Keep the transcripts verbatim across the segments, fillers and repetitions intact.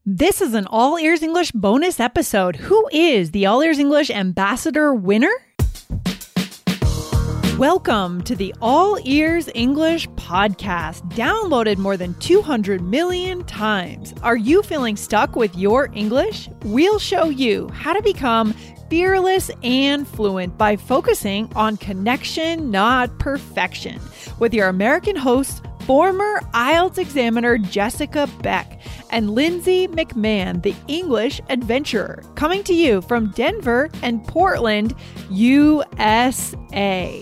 This is an All Ears English bonus episode. Who is the All Ears English Ambassador winner? Welcome to the All Ears English podcast, downloaded more than two hundred million times. Are you feeling stuck with your English? We'll show you how to become fearless and fluent by focusing on connection, not perfection, with your American hosts, former I E L T S examiner Jessica Beck and Lindsay McMahon, the English adventurer, coming to you from Denver and Portland, U S A.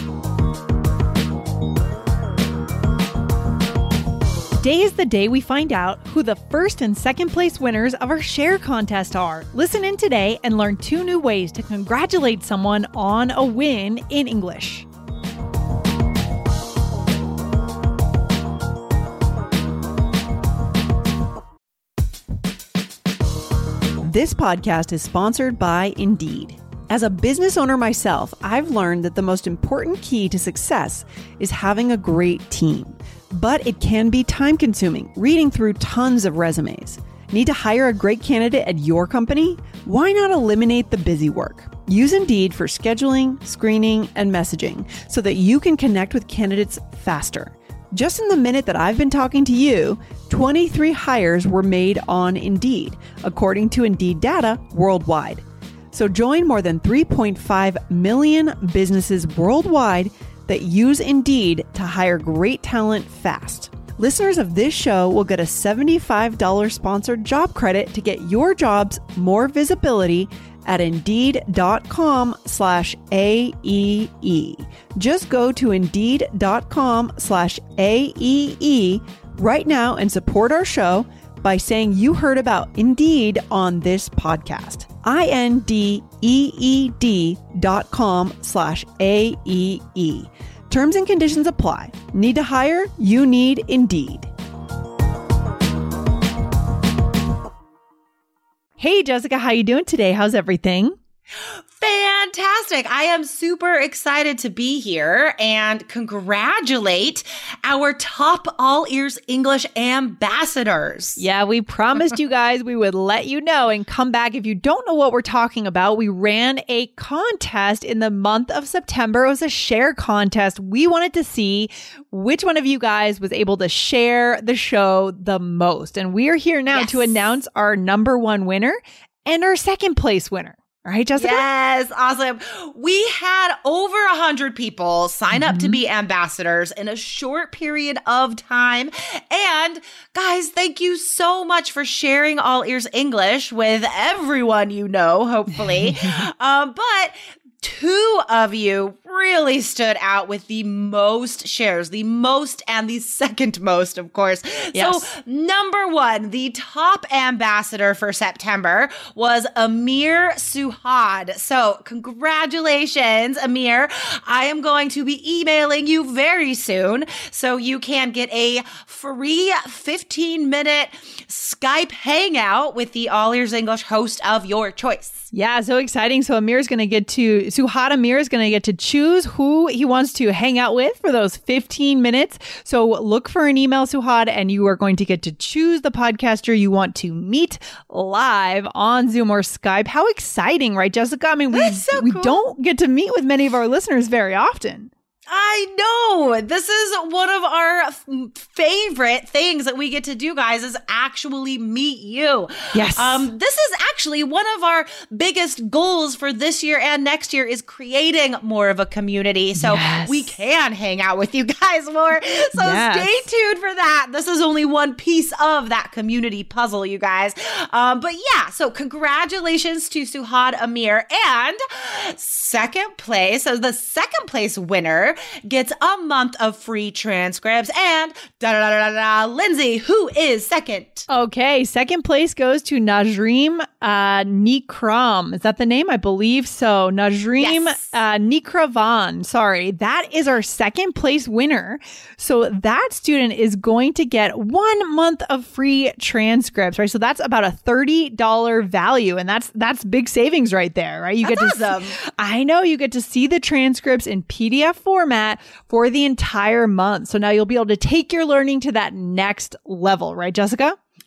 Today is the day we find out who the first and second place winners of our share contest are. Listen in today and learn two new ways to congratulate someone on a win in English. This podcast is sponsored by Indeed. As a business owner myself, I've learned that the most important key to success is having a great team. But it can be time-consuming, reading through tons of resumes. Need to hire a great candidate at your company? Why not eliminate the busy work? Use Indeed for scheduling, screening, and messaging so that you can connect with candidates faster. Just in the minute that I've been talking to you, twenty-three hires were made on Indeed, according to Indeed data worldwide. So join more than three point five million businesses worldwide that use Indeed to hire great talent fast. Listeners of this show will get a seventy-five dollars sponsored job credit to get your jobs more visibility at Indeed.com slash AEE. Just go to Indeed.com slash AEE right now and support our show by saying you heard about Indeed on this podcast. I-N-D-E-E-D dot com slash A-E-E. Terms and conditions apply. Need to hire? You need Indeed. Hey, Jessica, how you doing today? How's everything? Fantastic. I am super excited to be here and congratulate our top All Ears English ambassadors. Yeah, we promised you guys we would let you know and come back. If you don't know what we're talking about, we ran a contest in the month of September. It was a share contest. We wanted to see which one of you guys was able to share the show the most. And we are here now yes. to announce our number one winner and our second place winner. All right, Jessica? Yes, awesome. We had over one hundred people sign up mm-hmm. to be ambassadors in a short period of time. And guys, thank you so much for sharing All Ears English with everyone you know, hopefully. um, but two of you really stood out with the most shares, the most and the second most, of course. Yes. So number one, the top ambassador for September was Amir Suhad. So congratulations, Amir. I am going to be emailing you very soon so you can get a free fifteen minute Skype hangout with the All Ears English host of your choice. Yeah, so exciting. So Amir's going to get to, Suhad Amir is going to get to choose who he wants to hang out with for those fifteen minutes. So look for an email, Suhad, and you are going to get to choose the podcaster you want to meet live on Zoom or Skype. How exciting, right, Jessica? I mean, we, so we cool. don't get to meet with many of our listeners very often. I know. This is one of our f- favorite things that we get to do, guys, is actually meet you. Yes. Um, this is actually one of our biggest goals for this year and next year is creating more of a community so yes. we can hang out with you guys more. So yes. stay tuned for that. This is only one piece of that community puzzle, you guys. Um, but yeah, so congratulations to Suhad Amir. And second place, so the second place winner gets a month of free transcripts. And da da da da da, Lindsay, who is second? Okay, second place goes to Najreem uh, Nikram. Is that the name? I believe so. Najreem yes. uh, Nikravan. Sorry, that is our second place winner. So that student is going to get one month of free transcripts, right? So that's about a thirty dollars value, and that's that's big savings right there, right? You that's get to awesome. See, I know you get to see the transcripts in P D F format for the entire month. So now you'll be able to take your learning to that next level, right, Jessica?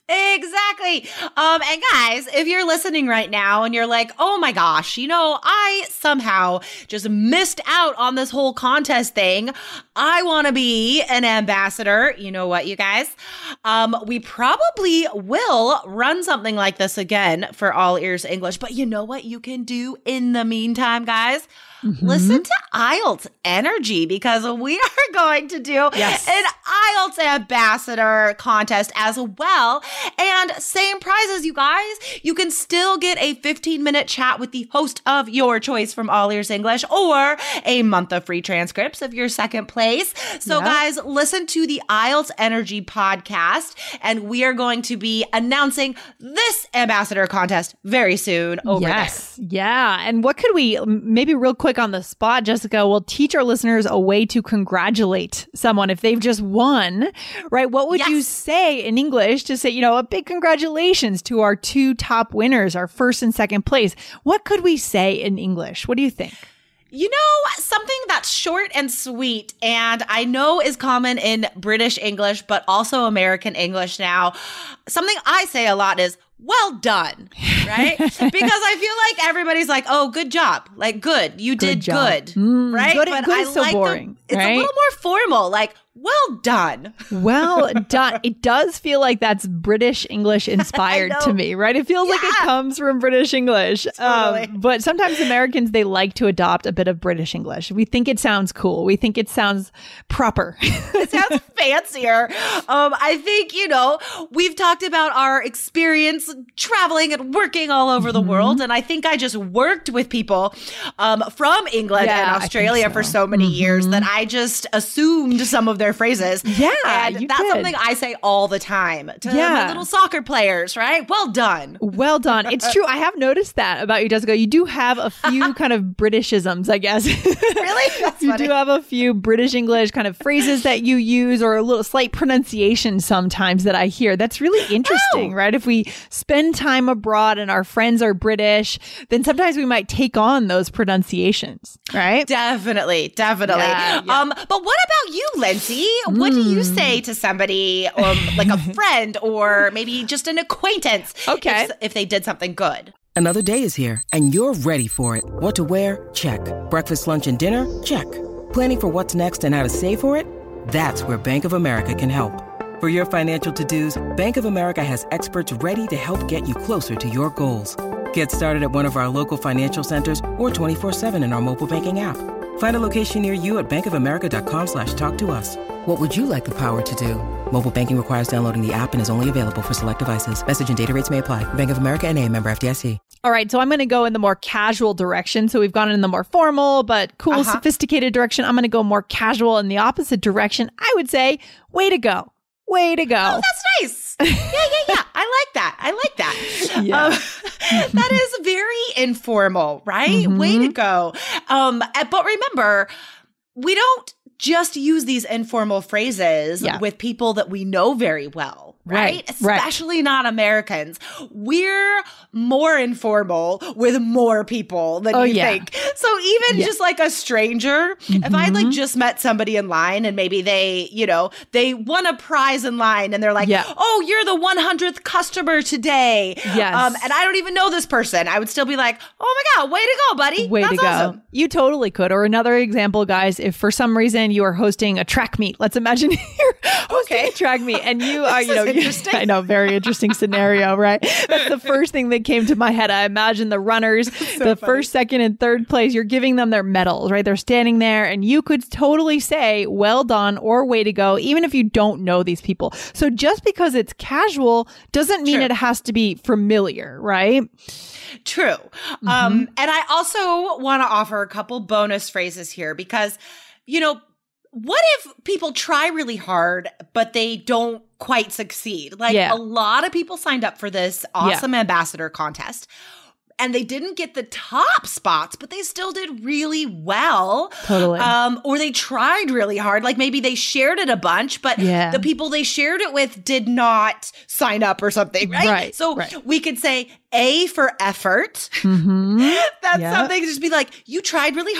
Exactly. Um, and guys, if you're listening right now and you're like, oh my gosh, you know, I somehow just missed out on this whole contest thing. I want to be an ambassador. You know what, you guys? Um, we probably will run something like this again for All Ears English. But you know what you can do in the meantime, guys? Mm-hmm. Listen to I E L T S Energy, because we are going to do yes. an I E L T S ambassador contest as well. And same prizes, you guys. You can still get a fifteen minute chat with the host of your choice from All Ears English, or a month of free transcripts if you're second place. So yep. guys, listen to the I E L T S Energy podcast, and we are going to be announcing this ambassador contest very soon over yes. there. Yeah. And what could we, maybe real quick on the spot, Jessica, will teach our listeners a way to congratulate someone if they've just won, right? What would yes. you say in English to say, you know, a big congratulations to our two top winners, our first and second place? What could we say in English? What do you think? You know, something that's short and sweet, and I know is common in British English, but also American English now. Something I say a lot is, well done, right? Because I feel like everybody's like, oh, good job. Like, good. You did good, good mm, right? Good, but good I is so like boring, the, It's right? a little more formal, like, well done. Well done. It does feel like that's British English inspired to me, right? It feels yeah. like it comes from British English. Totally. Um, but sometimes Americans, they like to adopt a bit of British English. We think it sounds cool. We think it sounds proper. It sounds fancier. Um, I think, you know, we've talked about our experience traveling and working all over the mm-hmm. world. And I think I just worked with people um, from England yeah, and Australia so. for so many mm-hmm. years that I just assumed some of their phrases. Yeah, and that's did. something I say all the time to yeah. my little soccer players, right? Well done. Well done. It's true. I have noticed that about you, Jessica. You do have a few kind of Britishisms, I guess. Really? That's you funny. do have a few British English kind of phrases that you use, or a little slight pronunciation sometimes that I hear. That's really interesting, oh. right? If we spend time abroad and our friends are British, then sometimes we might take on those pronunciations, right? Definitely. Definitely. Yeah, yeah. Um, but what about you, Lindsay? What do you say to somebody, um, like a friend or maybe just an acquaintance, okay. if, if they did something good? Another day is here and you're ready for it. What to wear? Check. Breakfast, lunch, and dinner? Check. Planning for what's next and how to save for it? That's where Bank of America can help. For your financial to-dos, Bank of America has experts ready to help get you closer to your goals. Get started at one of our local financial centers or twenty-four seven in our mobile banking app. Find a location near you at bankofamerica.com slash talk to us. What would you like the power to do? Mobile banking requires downloading the app and is only available for select devices. Message and data rates may apply. Bank of America N A, member F D I C. All right, so I'm going to go in the more casual direction. So we've gone in the more formal but cool, uh-huh. sophisticated direction. I'm going to go more casual in the opposite direction. I would say, way to go. Way to go. Oh, that's nice. Yeah, yeah, yeah. I like that. I like that. Yeah. Um, that is very informal, right? Mm-hmm. Way to go. Um, but remember, we don't just use these informal phrases yeah. with people that we know very well, right? right? Especially right. not Americans. We're more informal with more people than oh, you yeah. think. So even yeah. just like a stranger, mm-hmm. if I had like just met somebody in line and maybe they, you know, they won a prize in line and they're like, yeah. oh, you're the one hundredth customer today. Yes. Um, and I don't even know this person. I would still be like, oh my God, way to go, buddy. Way That's to go. Awesome. You totally could. Or another example, guys, if for some reason you are hosting a track meet, let's imagine you're hosting okay. a track meet and you are, you know, interesting. I know, very interesting scenario, right? That's the first thing that came to my head. I imagine the runners, so the funny. first, second, and third place, you're giving them their medals, right? They're standing there and you could totally say, well done or way to go, even if you don't know these people. So just because it's casual doesn't mean True. it has to be familiar, right? True. Mm-hmm. Um, and I also want to offer a couple bonus phrases here because, you know, what if people try really hard, but they don't quite succeed? Like yeah. a lot of people signed up for this awesome yeah. ambassador contest and they didn't get the top spots, but they still did really well. Totally. Um, or they tried really hard. Like maybe they shared it a bunch, but yeah. the people they shared it with did not sign up or something, right? Right. So right. we could say A for effort. Mm-hmm. That's yep. something to just be like, you tried really hard.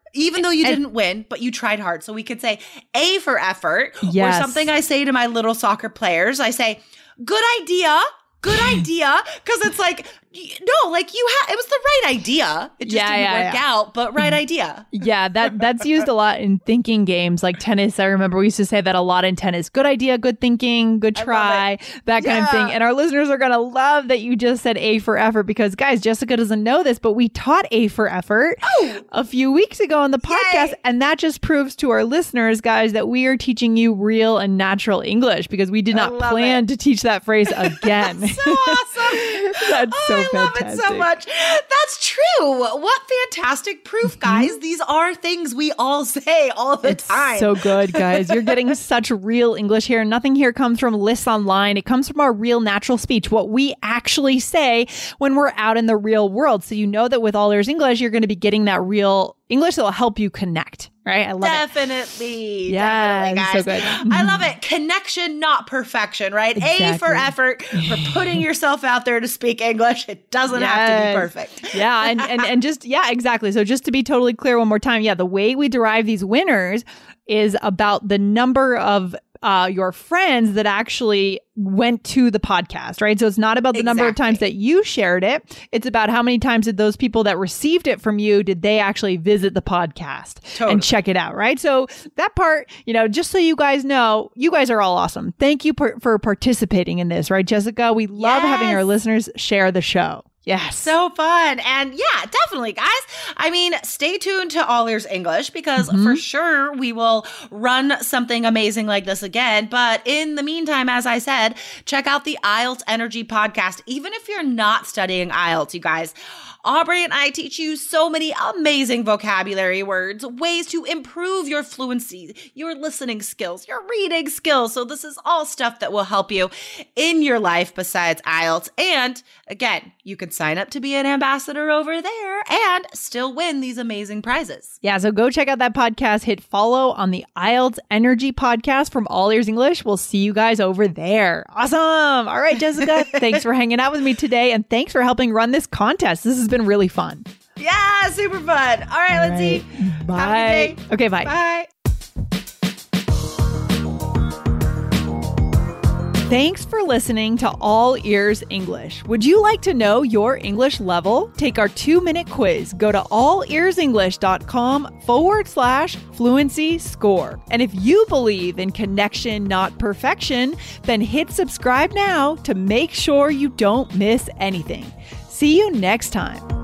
Even though you And- didn't win, but you tried hard. So we could say A for effort. Yes. Or something I say to my little soccer players, I say, good idea. Good idea. Because it's like, no, like you had, it was the right idea. It just Yeah, didn't yeah, work yeah. out, but right idea. Yeah, that that's used a lot in thinking games like tennis. I remember we used to say that a lot in tennis. Good idea, good thinking, good I love try, that kind of Yeah. thing. And our listeners are going to love that you just said A for effort because, guys, Jessica doesn't know this, but we taught A for effort Oh. a few weeks ago on the podcast. Yay. And that just proves to our listeners, guys, that we are teaching you real and natural English because we did I not love plan to teach that phrase again. So awesome. That's oh, so I love fantastic. it so much. That's true. What fantastic proof, guys. These are things we all say all the It's time. so good, guys. You're getting such real English here. Nothing here comes from lists online. It comes from our real natural speech, what we actually say when we're out in the real world. So you know that with All Ears English, you're going to be getting that real English that will help you connect, right? I love Definitely. Yeah, Definitely, so guys. good. I love it. Connection, not perfection, right? A Exactly. for effort, for putting yourself out there to speak English. It doesn't have to be Yes. perfect. Yeah, and, and and just yeah, exactly. So just to be totally clear one more time, yeah, the way we derive these winners is about the number of uh, your friends that actually went to the podcast, right? So it's not about the number of times that you shared it. It's about how many times did those people that received it from you, did they actually visit the podcast Totally. and check it out, right? So that part, you know, just so you guys know, you guys are all awesome. Thank you per- for participating in this, right, Jessica? We love having our Yes. listeners share the show. Yes. So fun. And yeah, definitely, guys. I mean, stay tuned to All Ears English because Mm-hmm. for sure we will run something amazing like this again. But in the meantime, as I said, check out the I E L T S Energy podcast. Even if you're not studying I E L T S, you guys, Aubrey and I teach you so many amazing vocabulary words, ways to improve your fluency, your listening skills, your reading skills. So this is all stuff that will help you in your life besides I E L T S. And again, you can sign up to be an ambassador over there and still win these amazing prizes. Yeah, so go check out that podcast. Hit follow on the I E L T S Energy podcast from All Ears English. We'll see you guys over there. Awesome. All right, Jessica, thanks for hanging out with me today. And thanks for helping run this contest. This has been really fun. Yeah, super fun. All right, All let's right. see. Bye. Have a good day. Okay, bye. Bye. Thanks for listening to All Ears English. Would you like to know your English level? Take our two-minute quiz. Go to allearsenglish.com forward slash fluency score. And if you believe in connection, not perfection, then hit subscribe now to make sure you don't miss anything. See you next time.